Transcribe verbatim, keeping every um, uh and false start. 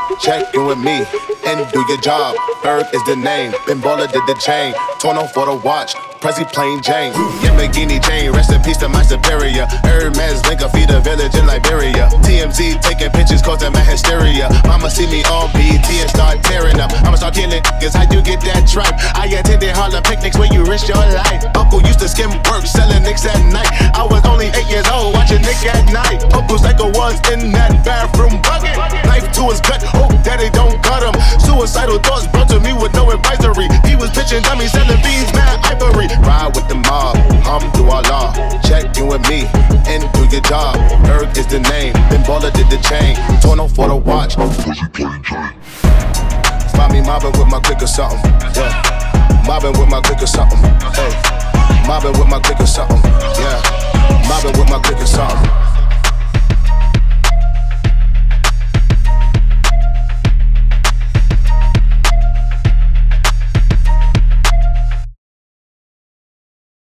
check in with me and do your job. Berg is the name, Ben Baller did the chain. Torn on for the watch, Prezi plain Jane. Yamagini chain, rest in peace to my superior. Hermes link a feed a village in Liberia. T M Z taking pictures causing my hysteria. Mama see me on B E T and start tearing up. I'ma start killing niggas, how you get that tripe? I attended Harlem picnics where you risk your life. Uncle used to skim work, selling nicks at night. I was only eight years old, watching Nick at night. Uncle Psycho was in that bathroom bucket. Knife to his gut, hope daddy don't cut him. Suicidal thoughts brought to me with no advisory. He was pitching dummies, selling beans, mad ivory. Ride with the mob, hum through our law. Check in with me and do your job. Berg is the name, Ben Baller did the chain. Torn on for the watch. Find me mobbing with my click or something. Yeah. Mobbing with my click or something. Hey. Mobbing with my click or something. Yeah. Mobbing with my click or something.